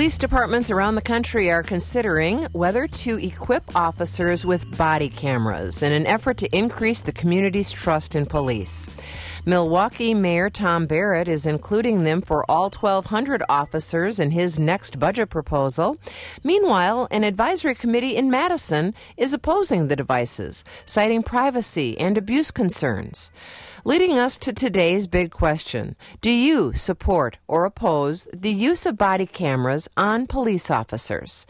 Police departments around the country are considering whether to equip officers with body cameras in an effort to increase the community's trust in police. Milwaukee Mayor Tom Barrett is including them for all 1,200 officers in his next budget proposal. Meanwhile, an advisory committee in Madison is opposing the devices, citing privacy and abuse concerns. Leading us to today's big question: do you support or oppose the use of body cameras on police officers?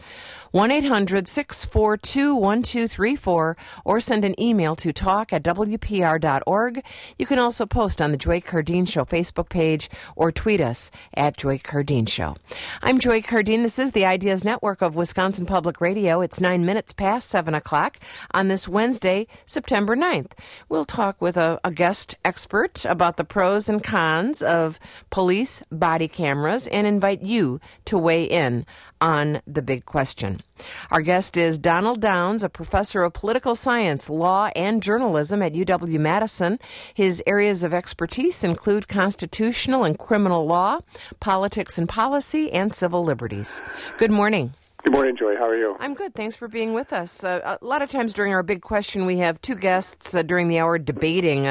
1-800-642-1234 or send an email to talk@wpr.org. You can also post on the Joy Cardeen Show Facebook page or tweet us at Joy Cardeen Show. I'm Joy Cardeen. This is the Ideas Network of Wisconsin Public Radio. It's 9 minutes past 7 o'clock on this Wednesday, September 9th. We'll talk with a guest expert about the pros and cons of police body cameras and invite you to weigh in on the big question. Our guest is Donald Downs, a professor of political science, law, and journalism at UW-Madison. His areas of expertise include constitutional and criminal law, politics and policy, and civil liberties. Good morning. Good morning, Joy. How are you? I'm good. Thanks for being with us. A lot of times during our big question, we have two guests during the hour debating,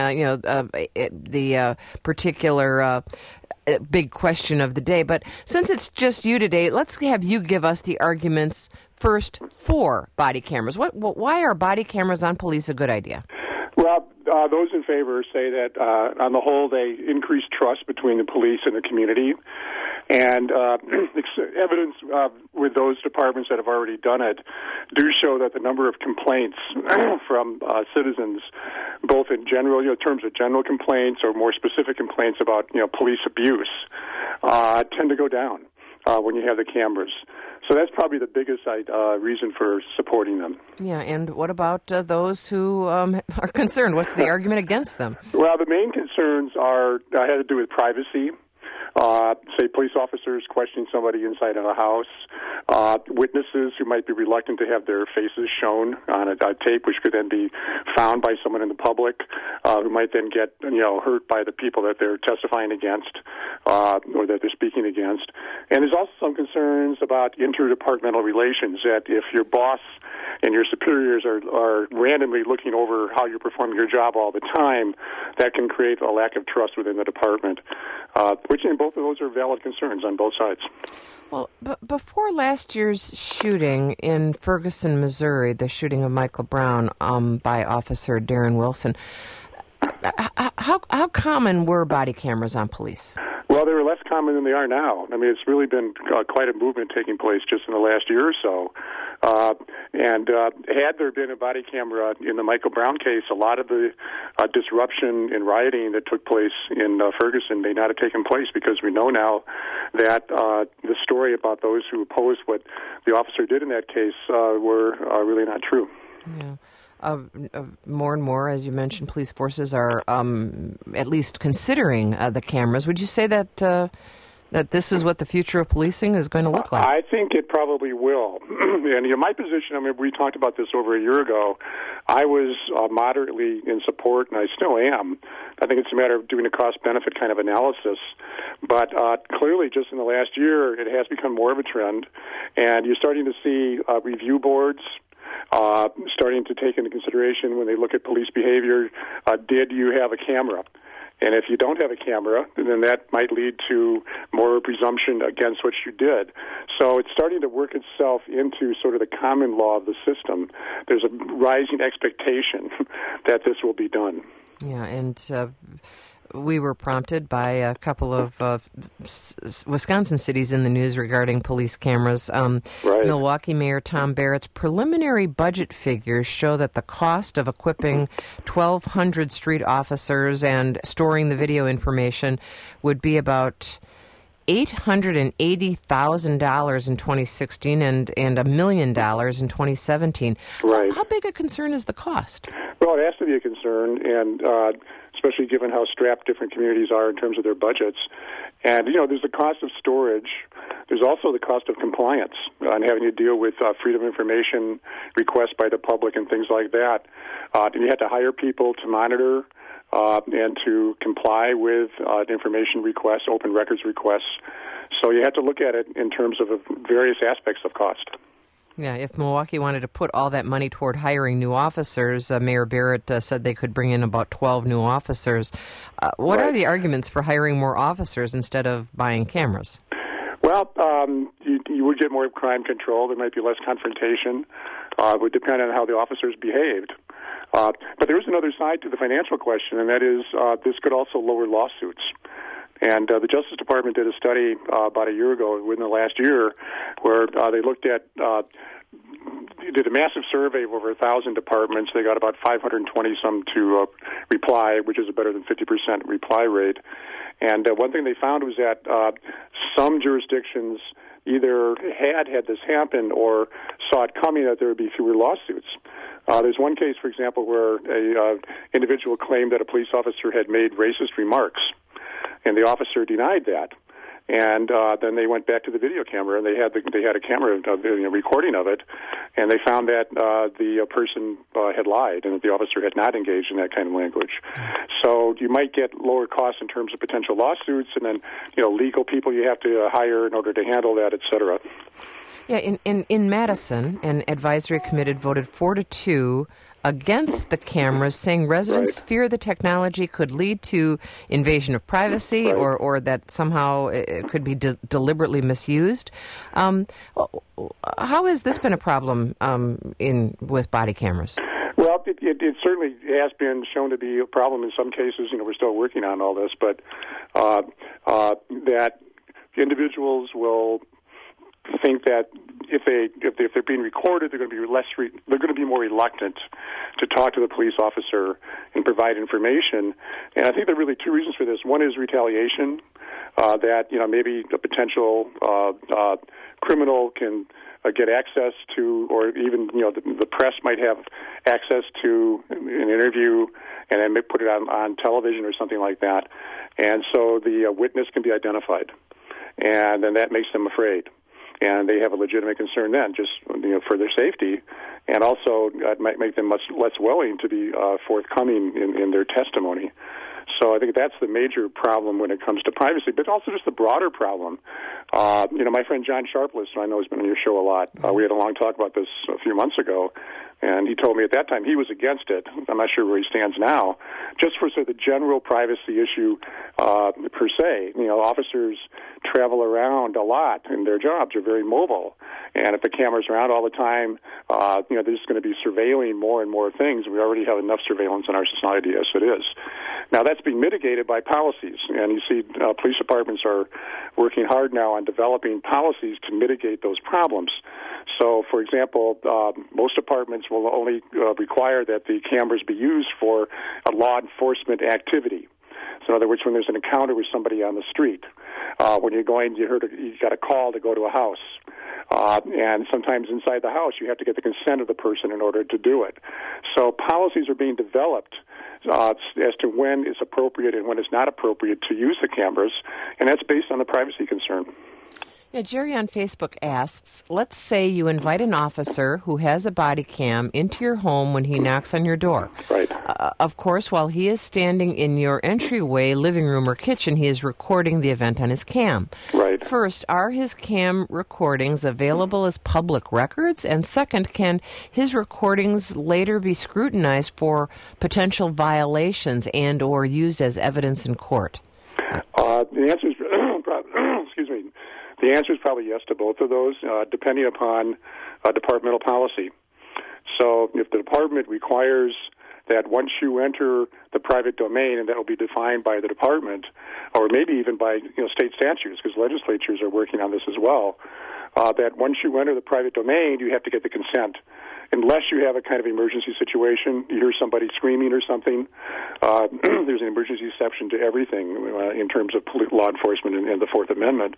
the particular big question of the day. But since it's just you today, let's have you give us the arguments first for body cameras. Why are body cameras on police a good idea? Well, those in favor say that, on the whole, they increase trust between the police and the community. And evidence with those departments that have already done it do show that the number of complaints from citizens, both in general, in terms of general complaints or more specific complaints about, police abuse, tend to go down when you have the cameras. So that's probably the biggest reason for supporting them. Yeah, and what about those who are concerned? What's the argument against them? Well, the main concerns had to do with privacy. Say police officers questioning somebody inside of a house, witnesses who might be reluctant to have their faces shown on a tape, which could then be found by someone in the public, who might then get hurt by the people that they're testifying against or that they're speaking against. And there's also some concerns about interdepartmental relations, that if your boss and your superiors are randomly looking over how you're performing your job all the time, that can create a lack of trust within the department, which in both of those are valid concerns on both sides. Well, before last year's shooting in Ferguson, Missouri, the shooting of Michael Brown by Officer Darren Wilson, how common were body cameras on police? Well, they were less common than they are now. I mean, it's really been quite a movement taking place just in the last year or so. And had there been a body camera in the Michael Brown case, a lot of the disruption and rioting that took place in Ferguson may not have taken place, because we know now that the story about those who opposed what the officer did in that case were really not true. Yeah. More and more, as you mentioned, police forces are at least considering the cameras. Would you say that that this is what the future of policing is going to look like? I think it probably will. And my position, we talked about this over a year ago. I was moderately in support, and I still am. I think it's a matter of doing a cost-benefit kind of analysis. But clearly, just in the last year, it has become more of a trend. And you're starting to see review boards starting to take into consideration, when they look at police behavior, did you have a camera? And if you don't have a camera, then that might lead to more presumption against what you did. So it's starting to work itself into sort of the common law of the system. There's a rising expectation that this will be done. Yeah, and we were prompted by a couple of Wisconsin cities in the news regarding police cameras. Right. Milwaukee Mayor Tom Barrett's preliminary budget figures show that the cost of equipping 1,200 street officers and storing the video information would be about $880,000 in 2016 and $1 million in 2017. Right. How big a concern is the cost? Well, it has to be a concern, and especially given how strapped different communities are in terms of their budgets. And, there's the cost of storage. There's also the cost of compliance and having to deal with freedom of information requests by the public and things like that. And you have to hire people to monitor and to comply with information requests, open records requests. So you have to look at it in terms of various aspects of cost. Yeah, if Milwaukee wanted to put all that money toward hiring new officers, Mayor Barrett said they could bring in about 12 new officers. What are the arguments for hiring more officers instead of buying cameras? Well, you would get more crime control. There might be less confrontation. It would depend on how the officers behaved. But there is another side to the financial question, and that is this could also lower lawsuits. And the Justice Department did a study about a year ago, within the last year, where they looked at, did a massive survey of over 1,000 departments. They got about 520-some to reply, which is a better than 50% reply rate. And one thing they found was that some jurisdictions either had this happen or saw it coming that there would be fewer lawsuits. There's one case, for example, where a individual claimed that a police officer had made racist remarks, and the officer denied that. And then they went back to the video camera, and they had a camera recording of it, and they found that the person had lied, and that the officer had not engaged in that kind of language. So you might get lower costs in terms of potential lawsuits, and then legal people you have to hire in order to handle that, et cetera. Yeah, in Madison, an advisory committee voted 4-2 against the cameras, saying residents fear the technology could lead to invasion of privacy or that somehow it could be deliberately misused. How has this been a problem with body cameras? Well, it certainly has been shown to be a problem in some cases. We're still working on all this, but that individuals will think that if they're being recorded, they're going to be more reluctant to talk to the police officer and provide information. And I think there are really two reasons for this. One is retaliation, that maybe a potential criminal can get access to, or even the press might have access to an interview and then put it on television or something like that. And so the witness can be identified, and then that makes them afraid. And they have a legitimate concern then, just for their safety, and also it might make them much less willing to be forthcoming in their testimony. So I think that's the major problem when it comes to privacy, but also just the broader problem. My friend John Sharpless, who I know has been on your show a lot, we had a long talk about this a few months ago, and he told me at that time he was against it. I'm not sure where he stands now, just for sort of the general privacy issue per se. Officers travel around a lot, and their jobs are very mobile. And if the camera's around all the time, they're just going to be surveilling more and more things. We already have enough surveillance in our society as it is. Now, that's being mitigated by policies, and you see police departments are working hard now on developing policies to mitigate those problems. So, for example, most departments will only require that the cameras be used for a law enforcement activity. So, in other words, when there's an encounter with somebody on the street, when you got a call to go to a house, and sometimes inside the house you have to get the consent of the person in order to do it. So, policies are being developed as to when it's appropriate and when it's not appropriate to use the cameras, and that's based on the privacy concern. Yeah, Jerry on Facebook asks, let's say you invite an officer who has a body cam into your home when he knocks on your door. Right. Of course, while he is standing in your entryway, living room, or kitchen, he is recording the event on his cam. Right. First, are his cam recordings available as public records? And second, can his recordings later be scrutinized for potential violations and or used as evidence in court? The answer is, excuse me. The answer is probably yes to both of those, depending upon departmental policy. So if the department requires that once you enter the private domain, and that will be defined by the department, or maybe even by state statutes, because legislatures are working on this as well, that once you enter the private domain, you have to get the consent. Unless you have a kind of emergency situation, you hear somebody screaming or something, there's an emergency exception to everything in terms of law enforcement and the Fourth Amendment.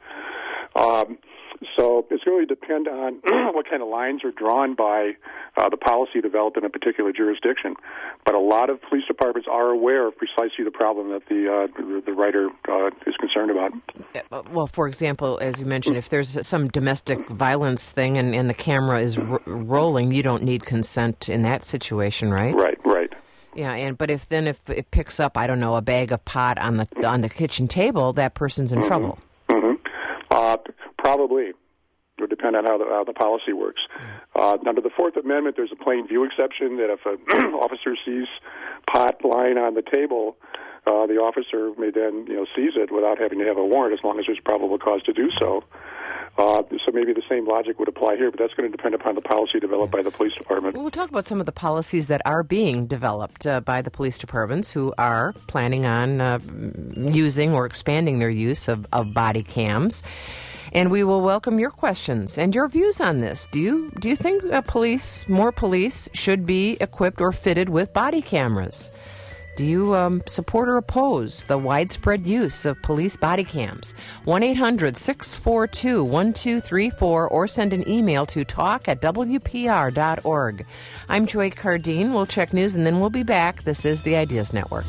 So it's going to depend on what kind of lines are drawn by the policy developed in a particular jurisdiction. But a lot of police departments are aware of precisely the problem that the writer is concerned about. Well, for example, as you mentioned, if there's some domestic violence thing and the camera is rolling, you don't need consent in that situation, right? Right. Yeah, but if it picks up, I don't know, a bag of pot on the kitchen table, that person's in trouble. Probably. It would depend on how the policy works. Under the Fourth Amendment, there's a plain view exception that if an officer sees pot lying on the table, the officer may then seize it without having to have a warrant, as long as there's probable cause to do so. So maybe the same logic would apply here, but that's going to depend upon the policy developed by the police department. We'll talk about some of the policies that are being developed by the police departments who are planning on using or expanding their use of body cams. And we will welcome your questions and your views on this. Do you think more police should be equipped or fitted with body cameras? Do you support or oppose the widespread use of police body cams? 1-800-642-1234 or send an email to talk@wpr.org. I'm Joy Cardine. We'll check news and then we'll be back. This is the Ideas Network.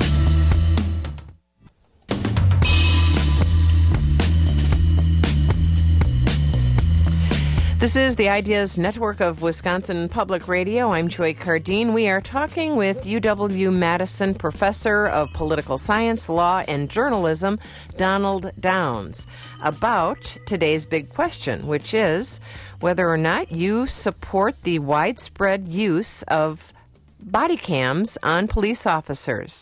This is the Ideas Network of Wisconsin Public Radio. I'm Joy Cardine. We are talking with UW-Madison Professor of Political Science, Law, and Journalism, Donald Downs, about today's big question, which is whether or not you support the widespread use of body cams on police officers.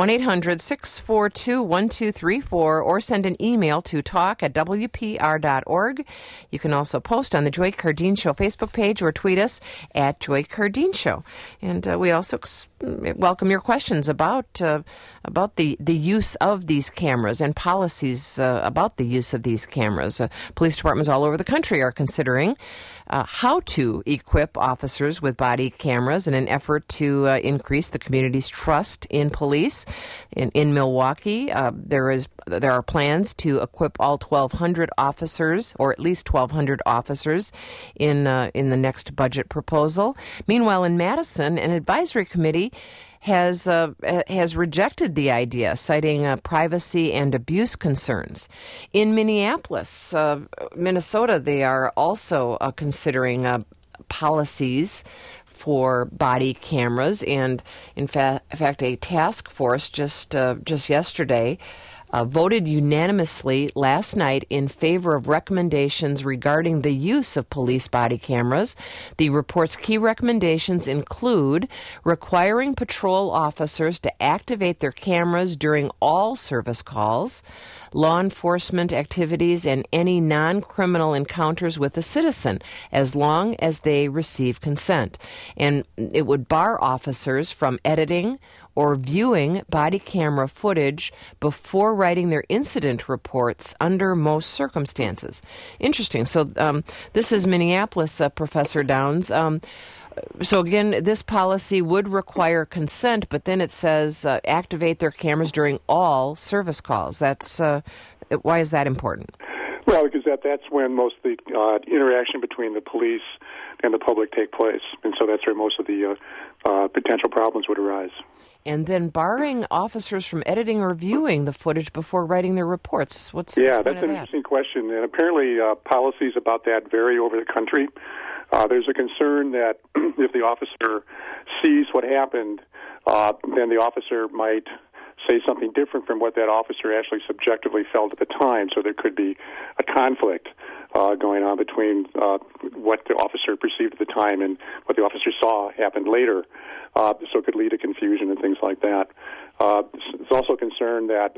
1-800-642-1234 or send an email to talk@wpr.org. You can also post on the Joy Cardine Show Facebook page or tweet us at Joy Cardine Show. And we also welcome your questions about the use of these cameras and policies about the use of these cameras. Police departments all over the country are considering how to equip officers with body cameras in an effort to increase the community's trust in police. In Milwaukee, there are plans to equip all 1,200 officers, or at least 1,200 officers, in the next budget proposal. Meanwhile, in Madison, an advisory committee has rejected the idea, citing privacy and abuse concerns. In Minneapolis, Minnesota, they are also considering policies for body cameras, and in fact, a task force just yesterday voted unanimously last night in favor of recommendations regarding the use of police body cameras. The report's key recommendations include requiring patrol officers to activate their cameras during all service calls, law enforcement activities, and any non-criminal encounters with a citizen, as long as they receive consent. And it would bar officers from editing or viewing body camera footage before writing their incident reports under most circumstances. Interesting. So this is Minneapolis, Professor Downs. So again, this policy would require consent, but then it says activate their cameras during all service calls. That's why is that important? Well, because that's when most of the interaction between the police and the public take place, and so that's where most of the potential problems would arise. And then barring officers from editing or viewing the footage before writing their reports. What's the point that's of an interesting question, and apparently policies about that vary over the country. There's a concern that if the officer sees what happened, then the officer might say something different from what that officer actually subjectively felt at the time. So there could be a conflict going on between what the officer perceived at the time and what the officer saw happened later. So it could lead to confusion and things like that. It's also a concern that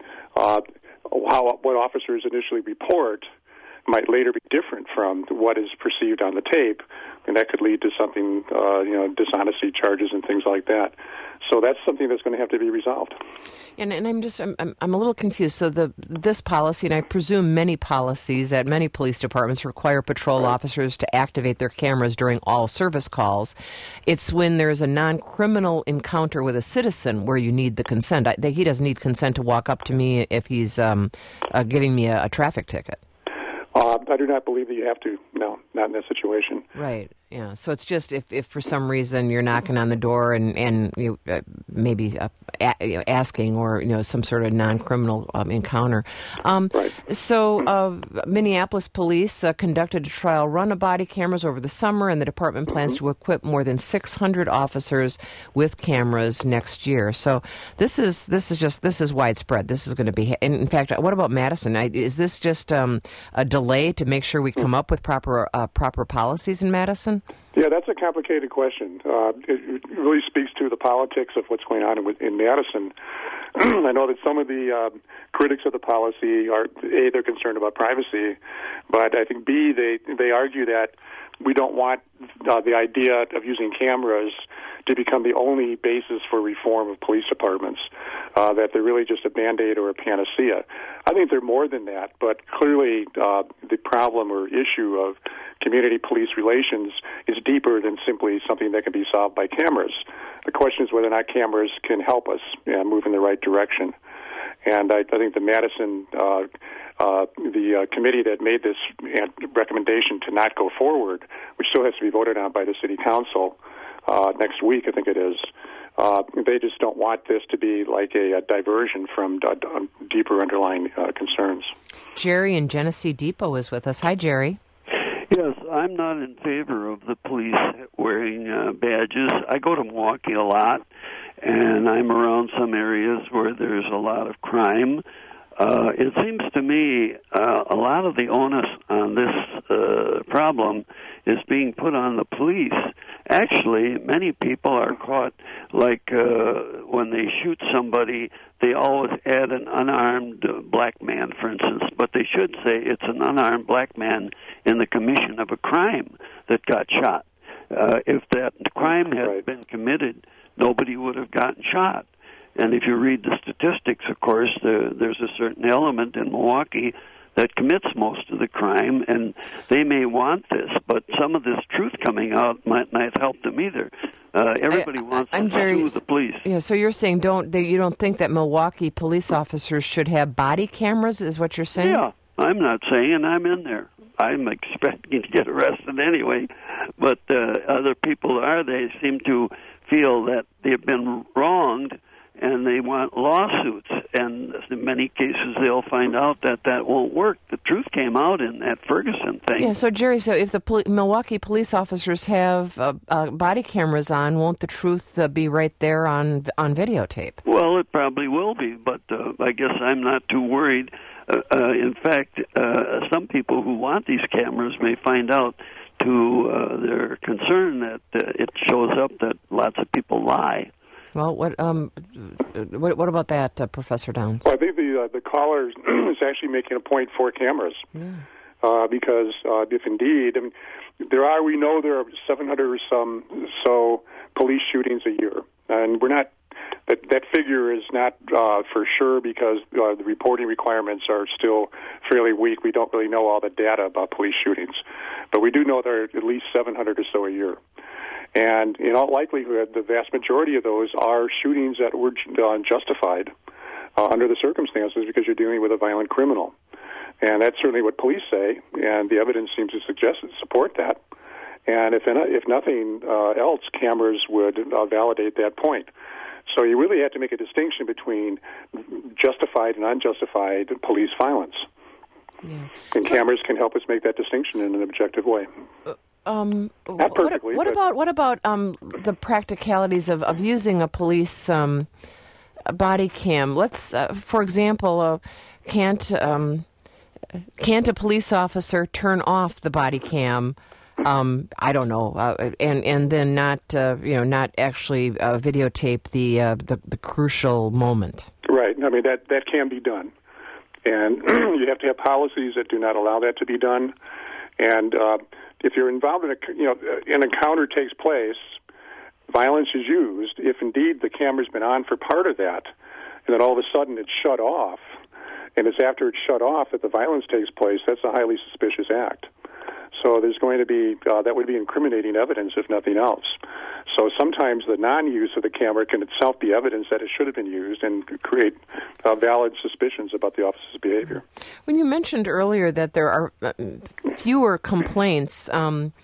what officers initially report might later be different from what is perceived on the tape, and that could lead to something, dishonesty charges and things like that. So that's something that's going to have to be resolved. And I'm a little confused. So this policy, and I presume many policies at many police departments, require patrol officers to activate their cameras during all service calls. It's when there's a non-criminal encounter with a citizen where you need the consent. He doesn't need consent to walk up to me if he's giving me a traffic ticket. I do not believe that you have to. No, not in that situation. Right. Yeah, so it's just if for some reason you're knocking on the door and you maybe asking or some sort of non-criminal encounter. Right. So Minneapolis police conducted a trial run of body cameras over the summer, and the department plans to equip more than 600 officers with cameras next year. So this is widespread. This is going to be. And in fact, what about Madison? Is this just a delay to make sure we come up with proper policies in Madison? Yeah, that's a complicated question. It really speaks to the politics of what's going on in Madison. I know that some of the critics of the policy are, A, they're concerned about privacy, but I think, B, they argue that we don't want the idea of using cameras to become the only basis for reform of police departments, that they're really just a Band-Aid or a panacea. I think they're more than that, but clearly the problem or issue of community police relations is deeper than simply something that can be solved by cameras. The question is whether or not cameras can help us move in the right direction. And I think the Madison, the committee that made this recommendation to not go forward, which still has to be voted on by the city council next week, I think it is, they just don't want this to be like a diversion from deeper underlying concerns. Jerry in Genesee Depot is with us. Hi, Jerry. Yes, I'm not in favor of the police wearing badges. I go to Milwaukee a lot, and I'm around some areas where there's a lot of crime. It seems to me a lot of the onus on this problem is being put on the police. Actually, many people are caught, like when they shoot somebody, they always add an unarmed black man, for instance, but they should say it's an unarmed black man in the commission of a crime that got shot. If that crime had been committed, nobody would have gotten shot. And if you read the statistics, of course, there's a certain element in Milwaukee that commits most of the crime, and they may want this, but some of this truth coming out might not help them either. Everybody wants to sue the police. Yeah, so you're saying you don't think that Milwaukee police officers should have body cameras, is what you're saying? Yeah, I'm not saying, and I'm in there. I'm expecting to get arrested anyway, but other people they seem to feel that they've been wronged, and they want lawsuits, and in many cases they'll find out that won't work. The truth came out in that Ferguson thing. Yeah, so Jerry, if the Milwaukee police officers have body cameras on, won't the truth be right there on videotape? Well, it probably will be, but I guess I'm not too worried. In fact, some people who want these cameras may find out to their concern that it shows up that lots of people lie. Well, what about that, Professor Downs? Well, I think the caller is actually making a point for cameras, because if indeed, we know there are 700 or so police shootings a year, and we're not. That figure is not for sure because the reporting requirements are still fairly weak. We don't really know all the data about police shootings, but we do know there are at least 700 or so a year. And in all likelihood, the vast majority of those are shootings that were justified under the circumstances because you're dealing with a violent criminal. And that's certainly what police say, and the evidence seems to support that. And if nothing else, cameras would validate that point. So you really have to make a distinction between justified and unjustified police violence. Yeah. And cameras can help us make that distinction in an objective way. Not perfectly. What about the practicalities of using a police body cam? Let's, for example, can't a police officer turn off the body cam? I don't know, and then not actually videotape the crucial moment. Right. I mean that can be done, and you have to have policies that do not allow that to be done. And if you're involved in an encounter takes place, violence is used. If indeed the camera's been on for part of that, and then all of a sudden it's shut off, and it's after it's shut off that the violence takes place, that's a highly suspicious act. So there's going to be, that would be incriminating evidence if nothing else. So sometimes the non-use of the camera can itself be evidence that it should have been used and create valid suspicions about the officer's behavior. When you mentioned earlier that there are fewer complaints,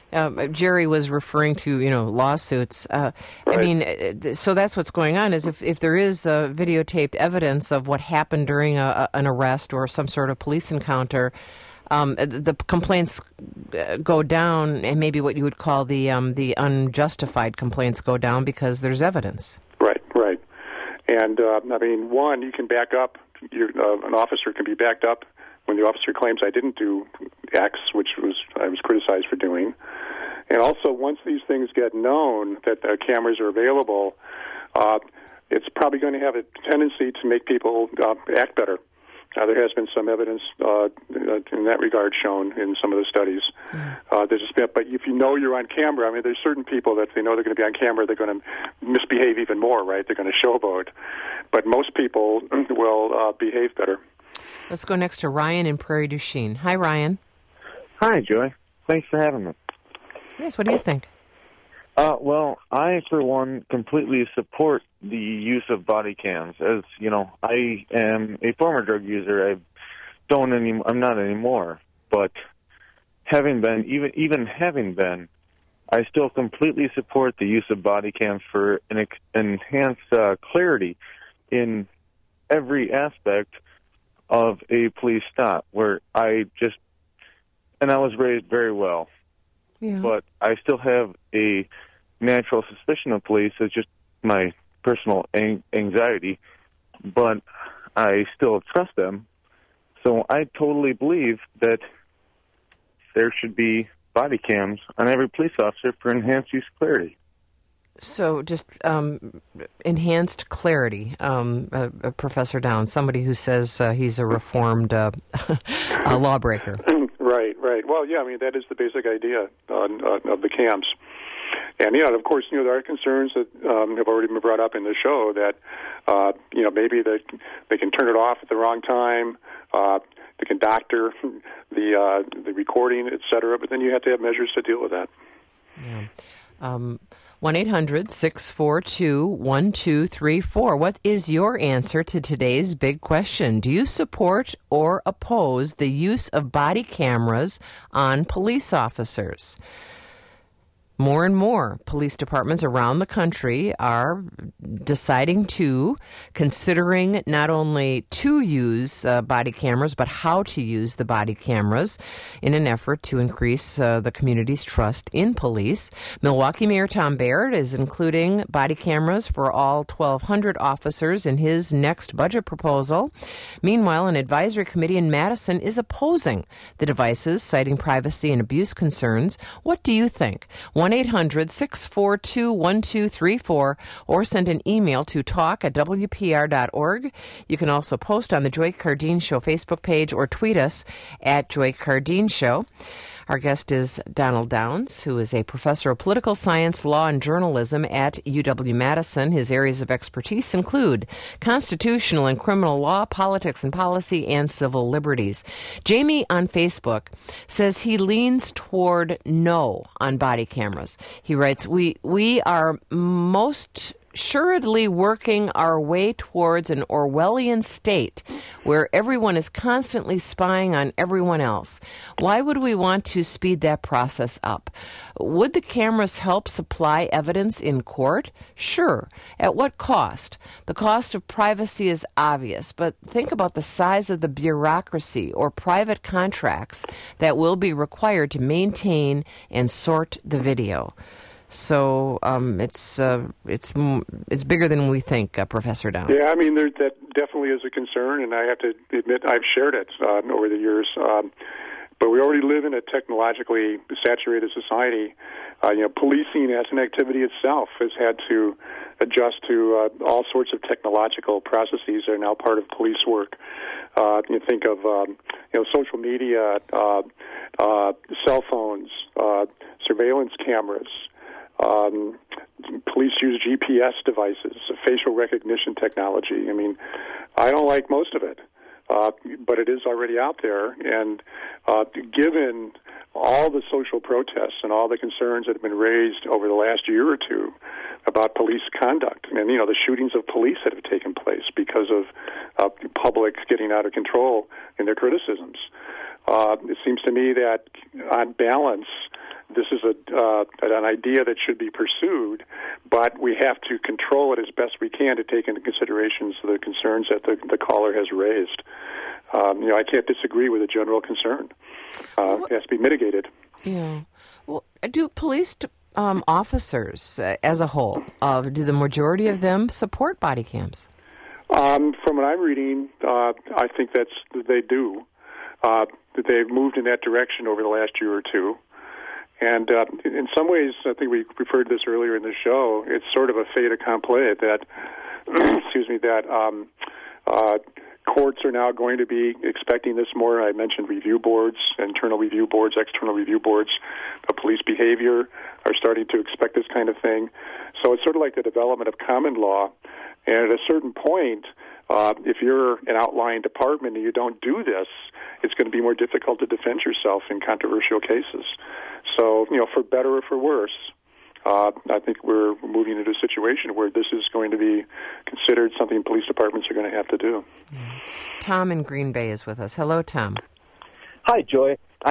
Jerry was referring to, lawsuits. Right. I mean, so that's what's going on, is if there is videotaped evidence of what happened during an arrest or some sort of police encounter, the complaints go down, and maybe what you would call the unjustified complaints go down because there's evidence. Right. And, one, you can back up. An officer can be backed up when the officer claims I didn't do X, which I was criticized for doing. And also, once these things get known that the cameras are available, it's probably going to have a tendency to make people act better. There has been some evidence in that regard shown in some of the studies. But if you know you're on camera, there's certain people that they know they're going to be on camera, they're going to misbehave even more, right? They're going to showboat. But most people will behave better. Let's go next to Ryan in Prairie du Chien. Hi, Ryan. Hi, Joy. Thanks for having me. Yes, what do you think? Well, I, for one, completely support the use of body cams. As you know, I am a former drug user. I'm not anymore. But having been, even having been, I still completely support the use of body cams for an enhanced clarity in every aspect of a police stop. Where I was raised very well. Yeah. But I still have a natural suspicion of police. It's just my personal anxiety, but I still trust them. So I totally believe that there should be body cams on every police officer for enhanced use clarity. So just enhanced clarity, Professor Downs, somebody who says he's a reformed lawbreaker. Right. Well, yeah, that is the basic idea of the cams. And, of course, there are concerns that have already been brought up in the show that, maybe they can turn it off at the wrong time, they can doctor the recording, et cetera, but then you have to have measures to deal with that. Yeah. 1-800-642-1234. What is your answer to today's big question? Do you support or oppose the use of body cameras on police officers? More and more police departments around the country are considering not only to use body cameras, but how to use the body cameras in an effort to increase the community's trust in police. Milwaukee Mayor Tom Baird is including body cameras for all 1,200 officers in his next budget proposal. Meanwhile, an advisory committee in Madison is opposing the devices, citing privacy and abuse concerns. What do you think? 1-800-642-1234 or send an email to talk@wpr.org. You can also post on the Joy Cardeen Show Facebook page or tweet us at Joy Cardeen Show. Our guest is Donald Downs, who is a professor of political science, law, and journalism at UW-Madison. His areas of expertise include constitutional and criminal law, politics and policy, and civil liberties. Jamie on Facebook says he leans toward no on body cameras. He writes, we are most assuredly working our way towards an Orwellian state where everyone is constantly spying on everyone else. Why would we want to speed that process up? Would the cameras help supply evidence in court? Sure. At what cost? The cost of privacy is obvious, but think about the size of the bureaucracy or private contracts that will be required to maintain and sort the video. So it's bigger than we think, Professor Downs. Yeah, that definitely is a concern, and I have to admit I've shared it over the years. But we already live in a technologically saturated society. Policing as an activity itself has had to adjust to all sorts of technological processes that are now part of police work. You think of social media, cell phones, surveillance cameras. Police use GPS devices, facial recognition technology. I don't like most of it, but it is already out there. And given all the social protests and all the concerns that have been raised over the last year or two about police conduct, and the shootings of police that have taken place because of the public getting out of control in their criticisms, it seems to me that on balance, this is an idea that should be pursued, but we have to control it as best we can to take into consideration the concerns that the caller has raised. I can't disagree with the general concern. It has to be mitigated. Yeah. Well, do police officers as a whole, do the majority of them support body cams? From what I'm reading, I think they do. That they've moved in that direction over the last year or two. And in some ways, I think we referred to this earlier in the show, it's sort of a fait accompli that, courts are now going to be expecting this more. I mentioned review boards, internal review boards, external review boards of police behavior are starting to expect this kind of thing. So it's sort of like the development of common law. And at a certain point, if you're an outlying department and you don't do this, it's going to be more difficult to defend yourself in controversial cases. So, for better or for worse, I think we're moving into a situation where this is going to be considered something police departments are going to have to do. Tom in Green Bay is with us. Hello, Tom. Hi, Joy. I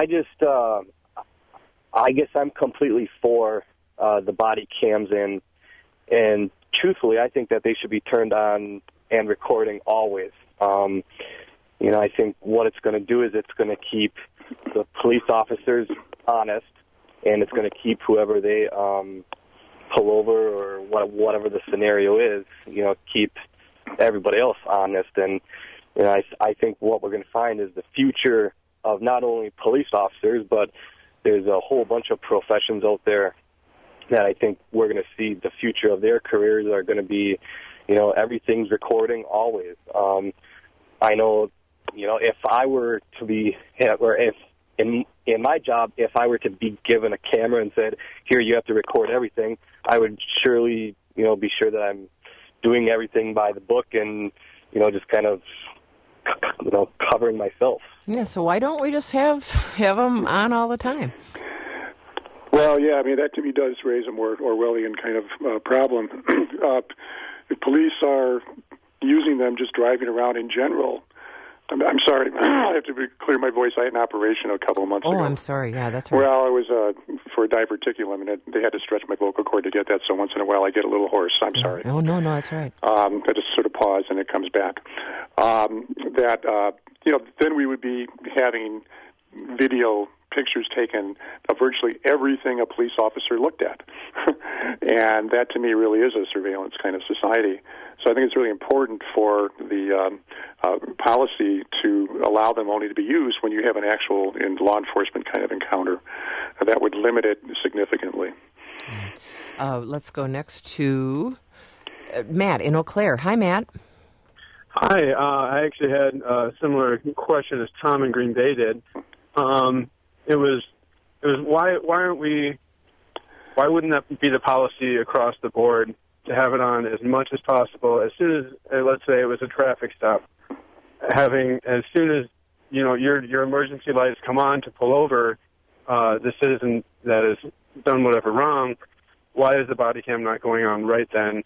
guess I'm completely for the body cams, and truthfully, I think that they should be turned on and recording always. I think what it's going to do is it's going to keep the police officers honest, and it's going to keep whoever they pull over or whatever the scenario is, keep everybody else honest. And I think what we're going to find is the future of not only police officers, but there's a whole bunch of professions out there that I think we're going to see the future of their careers are going to be, everything's recording always. I know, if I were to be, or if in my job, if I were to be given a camera and said, here, you have to record everything, I would surely, be sure that I'm doing everything by the book and, just kind of, covering myself. Yeah, so why don't we just have them on all the time? Well, yeah, that to me does raise a more Orwellian kind of problem. If police are using them just driving around in general, I'm sorry, I have to clear my voice. I had an operation a couple of months ago. Oh, I'm sorry. Yeah, that's right. Well, it was for a diverticulum, and they had to stretch my vocal cord to get that, so once in a while I get a little hoarse. I'm sorry. Oh, no, that's right. I just sort of pause, and it comes back. Then we would be having video pictures taken of virtually everything a police officer looked at. And that, to me, really is a surveillance kind of society. So I think it's really important for the policy to allow them only to be used when you have an actual law enforcement kind of encounter. That would limit it significantly. Let's go next to Matt in Eau Claire. Hi, Matt. Hi. I actually had a similar question as Tom in Green Bay did. It was why wouldn't that be the policy across the board to have it on as much as possible as soon as, let's say it was a traffic stop, as soon as, your emergency lights come on to pull over the citizen that has done whatever wrong, why is the body cam not going on right then?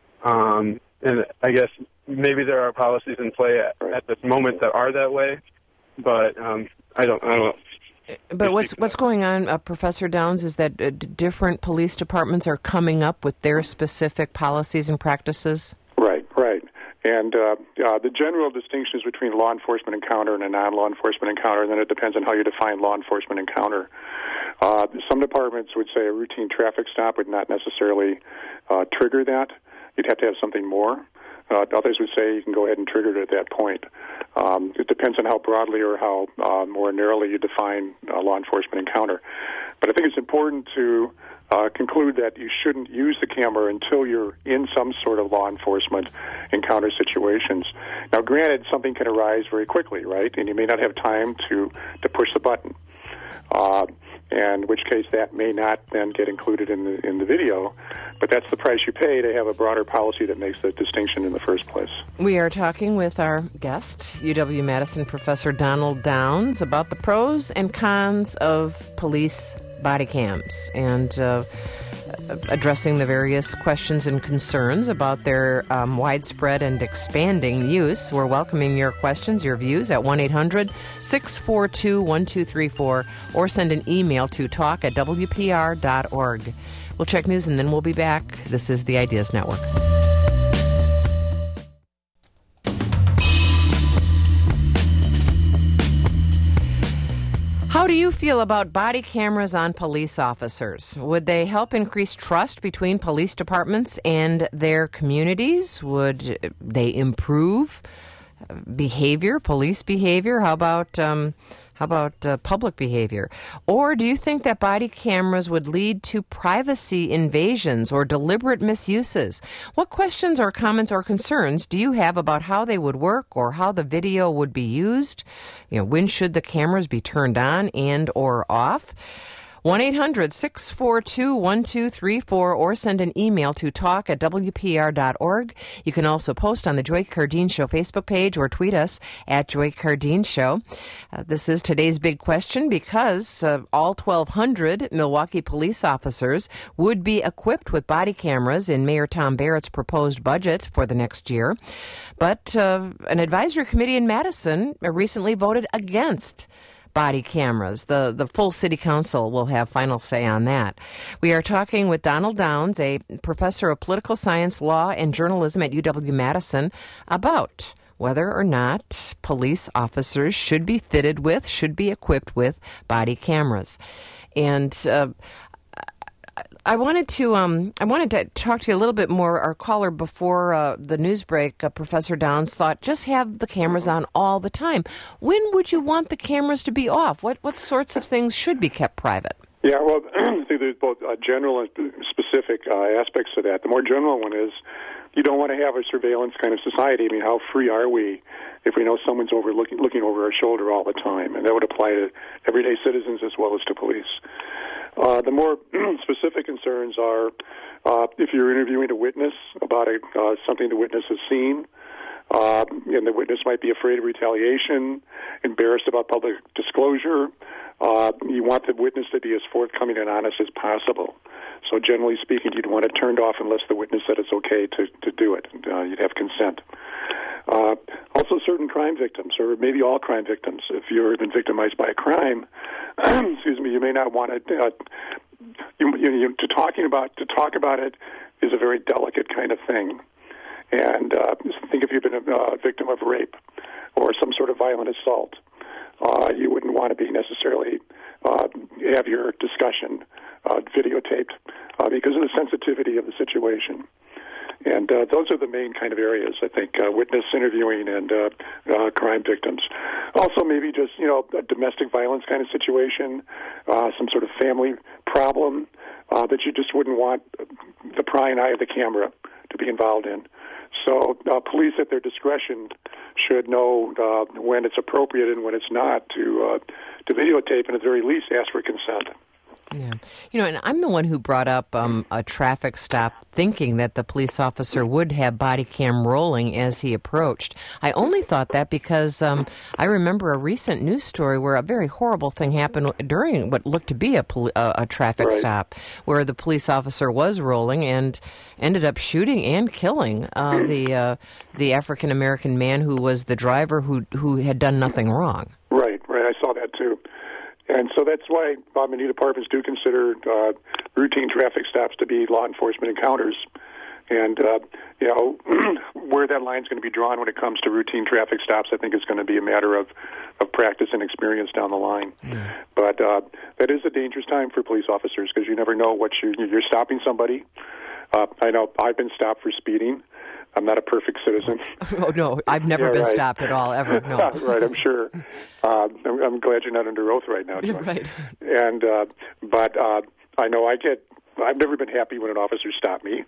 And I guess maybe there are policies in play at this moment that are that way, but I don't know. But what's going on, Professor Downs, is that different police departments are coming up with their specific policies and practices? Right. And the general distinction is between law enforcement encounter and a non-law enforcement encounter, and then it depends on how you define law enforcement encounter. Some departments would say a routine traffic stop would not necessarily trigger that. You'd have to have something more. Others would say you can go ahead and trigger it at that point. It depends on how broadly or how more narrowly you define a law enforcement encounter. But I think it's important to conclude that you shouldn't use the camera until you're in some sort of law enforcement encounter situations. Now, granted, something can arise very quickly, right? And you may not have time to push the button. And in which case that may not then get included in the video. But that's the price you pay to have a broader policy that makes the distinction in the first place. We are talking with our guest, UW-Madison Professor Donald Downs, about the pros and cons of police body cams. And addressing the various questions and concerns about their widespread and expanding use. We're welcoming your questions, your views at 1-800-642-1234 or send an email to talk@wpr.org. We'll check news and then we'll be back. This is the Ideas Network. How do you feel about body cameras on police officers? Would they help increase trust between police departments and their communities? Would they improve behavior, police behavior? How about public behavior? Or do you think that body cameras would lead to privacy invasions or deliberate misuses? What questions or comments or concerns do you have about how they would work or how the video would be used? When should the cameras be turned on and or off? 1-800-642-1234 or send an email to talk@wpr.org. You can also post on the Joy Cardeen Show Facebook page or tweet us at Joy Cardeen Show. This is today's big question because all 1,200 Milwaukee police officers would be equipped with body cameras in Mayor Tom Barrett's proposed budget for the next year. But an advisory committee in Madison recently voted against body cameras. The full city council will have final say on that. We are talking with Donald Downs, a professor of political science, law, and journalism at UW-Madison, about whether or not police officers should be equipped with body cameras. And I wanted to talk to you a little bit more. Our caller before the news break, Professor Downs, thought just have the cameras on all the time. When would you want the cameras to be off? What sorts of things should be kept private? Yeah, well, I think there's both general and specific aspects to that. The more general one is you don't want to have a surveillance kind of society. I mean, how free are we if we know someone's looking over our shoulder all the time? And that would apply to everyday citizens as well as to police. The more specific concerns are if you're interviewing a witness about something the witness has seen, and the witness might be afraid of retaliation, embarrassed about public disclosure. You want the witness to be as forthcoming and honest as possible. So generally speaking, you'd want it turned off unless the witness said it's okay to do it. You'd have consent. Also, certain crime victims, or maybe all crime victims, if you've been victimized by a crime, you may not want to. To talk about it is a very delicate kind of thing. And think if you've been a victim of rape or some sort of violent assault, you wouldn't want to be necessarily have your discussion videotaped because of the sensitivity of the situation. And those are the main kind of areas, I think, witness interviewing and crime victims. Also, maybe just, a domestic violence kind of situation, some sort of family problem that you just wouldn't want the prying eye of the camera to be involved in. So police at their discretion should know when it's appropriate and when it's not to videotape, and at the very least ask for consent. Yeah. And I'm the one who brought up a traffic stop thinking that the police officer would have body cam rolling as he approached. I only thought that because I remember a recent news story where a very horrible thing happened during what looked to be a traffic stop, where the police officer was rolling and ended up shooting and killing the African-American man who was the driver who had done nothing wrong. Right. I saw that too. And so that's why many departments do consider routine traffic stops to be law enforcement encounters. And, where that line's going to be drawn when it comes to routine traffic stops, I think is going to be a matter of practice and experience down the line. Mm. But that is a dangerous time for police officers because you never know what you're stopping somebody. I know I've been stopped for speeding. I'm not a perfect citizen. Oh, no, I've never been stopped at all, ever, no. Right, I'm sure. I'm glad you're not under oath right now, Joy. Right. And, but I know I've never been happy when an officer stopped me.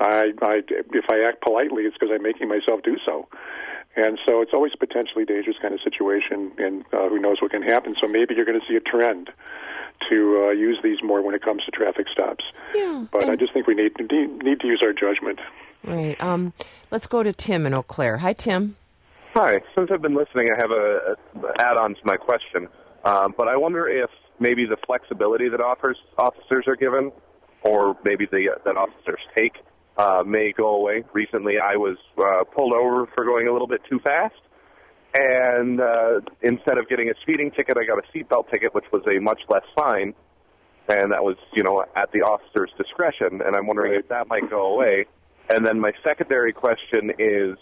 If I act politely, it's because I'm making myself do so. And so it's always a potentially dangerous kind of situation, and who knows what can happen. So maybe you're going to see a trend to use these more when it comes to traffic stops. Yeah. But I just think we need to use our judgment. Right. Let's go to Tim in Eau Claire. Hi, Tim. Hi. Since I've been listening, I have a add-on to my question. But I wonder if maybe the flexibility that officers are given or maybe that officers take may go away. Recently, I was pulled over for going a little bit too fast, and instead of getting a speeding ticket, I got a seatbelt ticket, which was a much less fine, and that was, at the officer's discretion, and I'm wondering if that might go away. And then my secondary question is,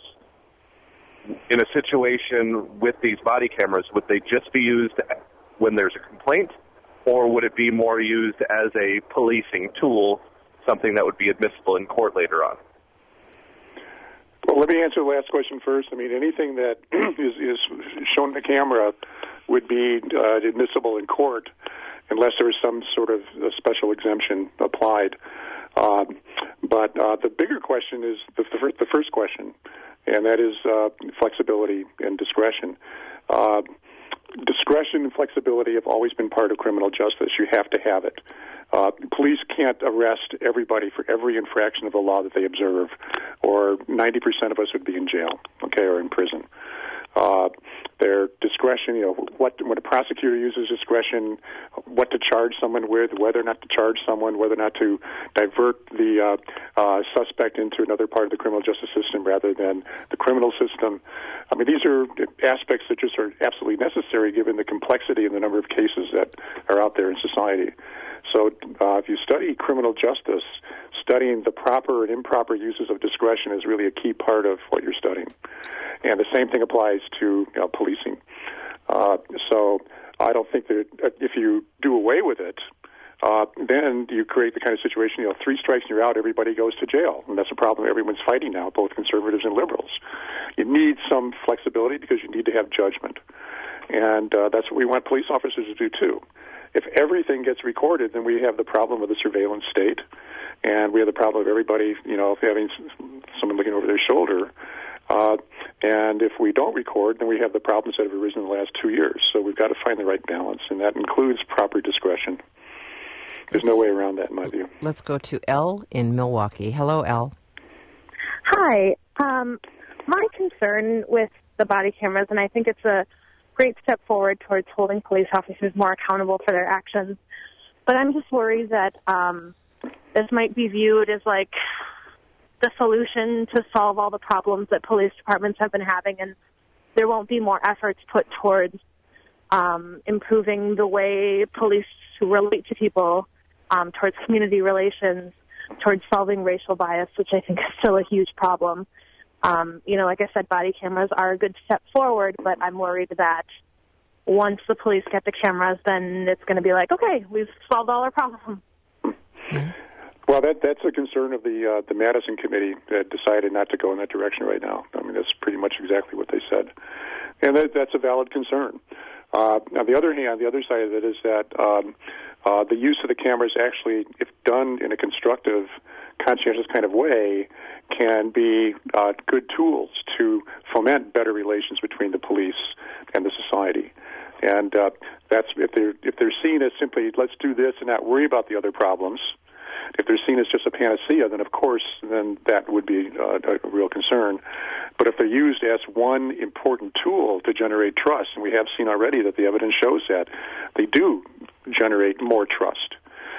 in a situation with these body cameras, would they just be used when there's a complaint, or would it be more used as a policing tool, something that would be admissible in court later on? Well, let me answer the last question first. I mean, anything that is shown in the camera would be admissible in court unless there is some sort of special exemption applied. But the bigger question is the first question, and that is flexibility and discretion. Discretion and flexibility have always been part of criminal justice. You have to have it. Police can't arrest everybody for every infraction of the law that they observe, or 90% of us would be in jail, or in prison. Their discretion, when a prosecutor uses discretion, what to charge someone with, whether or not to charge someone, whether or not to divert the suspect into another part of the criminal justice system rather than the criminal system. I mean, these are aspects that just are absolutely necessary given the complexity and the number of cases that are out there in society. So if you study criminal justice, studying the proper and improper uses of discretion is really a key part of what you're studying. And the same thing applies to policing. So I don't think that if you do away with it, then you create the kind of situation, 3 strikes and you're out, everybody goes to jail. And that's a problem everyone's fighting now, both conservatives and liberals. You need some flexibility because you need to have judgment. And that's what we want police officers to do, too. If everything gets recorded, then we have the problem of the surveillance state, and we have the problem of everybody, having someone looking over their shoulder. And if we don't record, then we have the problems that have arisen in the last 2 years. So we've got to find the right balance, and that includes proper discretion. There's no way around that, in my view. Let's go to Elle in Milwaukee. Hello, Elle. Hi. My concern with the body cameras, and I think it's a great step forward towards holding police officers more accountable for their actions, but I'm just worried that this might be viewed as like the solution to solve all the problems that police departments have been having, and there won't be more efforts put towards improving the way police relate to people, towards community relations, towards solving racial bias, which I think is still a huge problem. Like I said, body cameras are a good step forward, but I'm worried that once the police get the cameras, then it's going to be like, okay, we've solved all our problems. Well, that's a concern of the Madison Committee that decided not to go in that direction right now. I mean, that's pretty much exactly what they said. And that's a valid concern. On the other hand, the other side of it is that the use of the cameras actually, if done in a constructive, conscientious kind of way, can be good tools to foment better relations between the police and the society. And that's if they're seen as simply, let's do this and not worry about the other problems. If they're seen as just a panacea, then of course, then that would be a real concern. But if they're used as one important tool to generate trust, and we have seen already that the evidence shows that, they do generate more trust.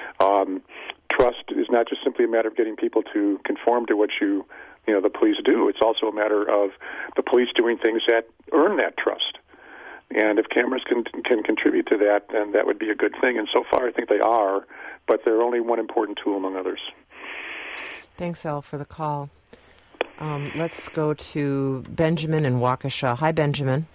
Trust is not just simply a matter of getting people to conform to what the police do. It's also a matter of the police doing things that earn that trust. And if cameras can contribute to that, then that would be a good thing. And so far, I think they are, but they're only one important tool among others. Thanks, Elle, for the call. Let's go to Benjamin in Waukesha. Hi, Benjamin.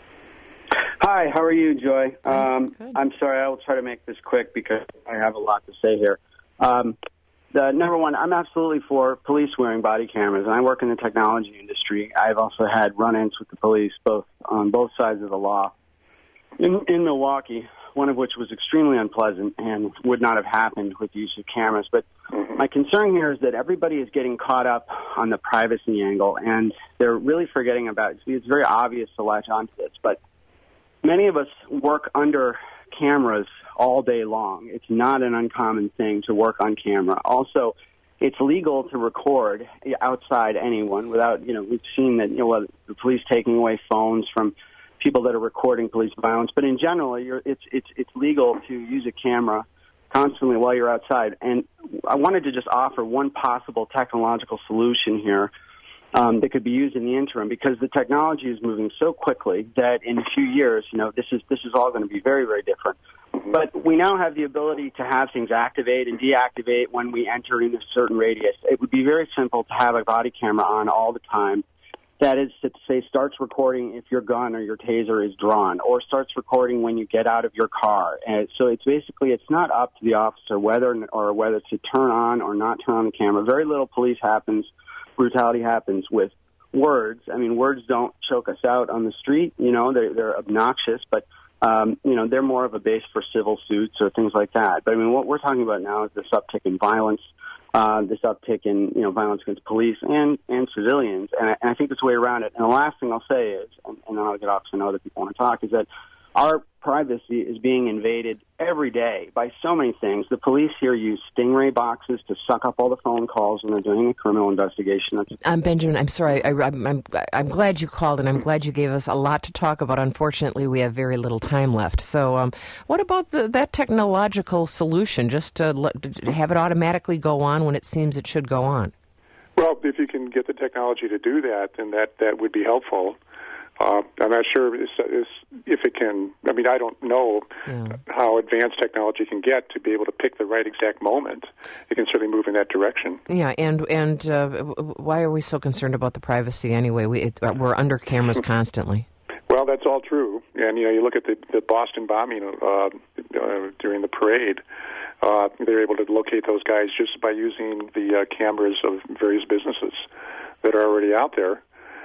Hi, how are you, Joy? Good. I'm sorry, I will try to make this quick because I have a lot to say here. Number one, I'm absolutely for police wearing body cameras, and I work in the technology industry. I've also had run-ins with the police, on both sides of the law. In Milwaukee, one of which was extremely unpleasant and would not have happened with the use of cameras. But my concern here is that everybody is getting caught up on the privacy angle, and they're really forgetting about it. It's very obvious to latch onto this, but many of us work under cameras all day long. It's not an uncommon thing to work on camera. Also, it's legal to record outside anyone without, we've seen that, the police taking away phones from people that are recording police violence. But in general, it's legal to use a camera constantly while you're outside. And I wanted to just offer one possible technological solution here that could be used in the interim, because the technology is moving so quickly that in a few years, this is all going to be very, very different. But we now have the ability to have things activate and deactivate when we enter in a certain radius. It would be very simple to have a body camera on all the time. That is to say, starts recording if your gun or your taser is drawn, or starts recording when you get out of your car. And so it's not up to the officer whether to turn on or not turn on the camera. Very little brutality happens with words. I mean, words don't choke us out on the street. They're obnoxious, but they're more of a base for civil suits or things like that. But I mean, what we're talking about now is this uptick in violence, this uptick in violence against police and civilians, and I think there's a way around it. And the last thing I'll say is, and then I'll get off because I know other people want to talk, is that our privacy is being invaded every day by so many things. The police here use Stingray boxes to suck up all the phone calls when they're doing a criminal investigation. Benjamin, I'm sorry. I'm glad you called, and I'm glad you gave us a lot to talk about. Unfortunately, we have very little time left. So what about that technological solution, just to have it automatically go on when it seems it should go on? Well, if you can get the technology to do that, then that would be helpful. I'm not sure if it can. I mean, I don't know how advanced technology can get to be able to pick the right exact moment. It can certainly move in that direction. Yeah, and why are we so concerned about the privacy anyway? We're under cameras constantly. Well, that's all true. And, you look at the Boston bombing during the parade. They're able to locate those guys just by using the cameras of various businesses that are already out there.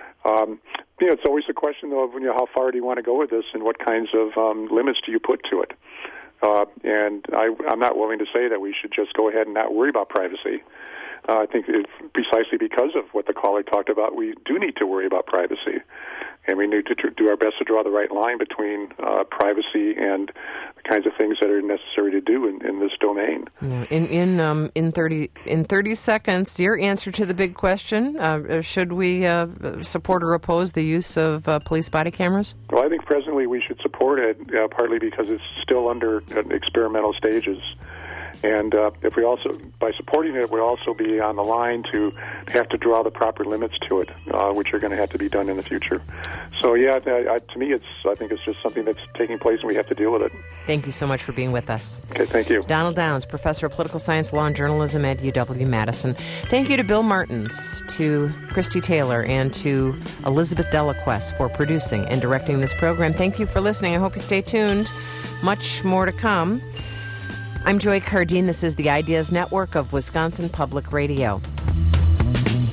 It's always a question, though, of how far do you want to go with this, and what kinds of limits do you put to it? And I'm not willing to say that we should just go ahead and not worry about privacy. I think precisely because of what the caller talked about, we do need to worry about privacy, and we need to do our best to draw the right line between privacy and the kinds of things that are necessary to do in this domain. Yeah. In 30 seconds, your answer to the big question: should we support or oppose the use of police body cameras? Well, I think presently we should support it, partly because it's still under experimental stages. And if we also, by supporting it, we'll also be on the line to have to draw the proper limits to it, which are going to have to be done in the future. So, yeah, to me, I think it's just something that's taking place, and we have to deal with it. Thank you so much for being with us. Okay, thank you. Donald Downs, Professor of Political Science, Law, and Journalism at UW-Madison. Thank you to Bill Martins, to Christy Taylor, and to Elizabeth Delaquest for producing and directing this program. Thank you for listening. I hope you stay tuned. Much more to come. I'm Joy Cardine. This is the Ideas Network of Wisconsin Public Radio.